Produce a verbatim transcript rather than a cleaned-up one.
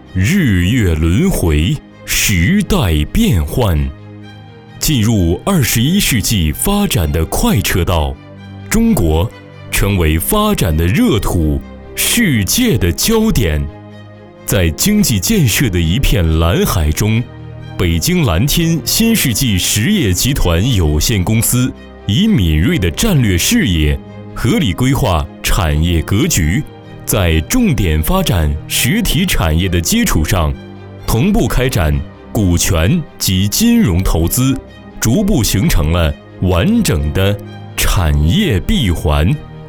日月轮回，时代变换。进入二十一世纪发展的快车道，中国成为发展的热土，世界的焦点。在经济建设的一片蓝海中，北京蓝天新世纪实业集团有限公司以敏锐的战略视野，合理规划产业格局，在重点发展实体产业的基础上，同步开展股权及金融投资，逐步形成了完整的产业闭环。